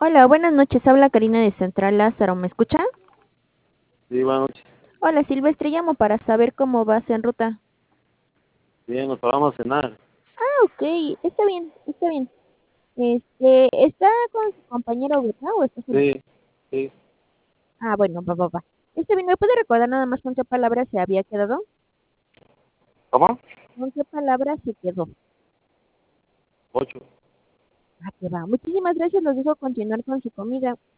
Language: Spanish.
Hola, buenas noches. Habla Karina de Central Lázaro. ¿Me escucha? Sí, buenas noches. Hola, Silvestre. Llamo para saber cómo vas en ruta. Bien, nos vamos a cenar. Ah, ok. Está bien, está bien. ¿Está con su compañero, verdad? ¿O está solo? Sí, sí. Ah, bueno, va. Está bien. ¿Me puede recordar nada más con qué palabra se había quedado? ¿Cómo? ¿Con qué palabra se quedó? 8. Ah, que va. Muchísimas gracias. Los dejo continuar con su comida.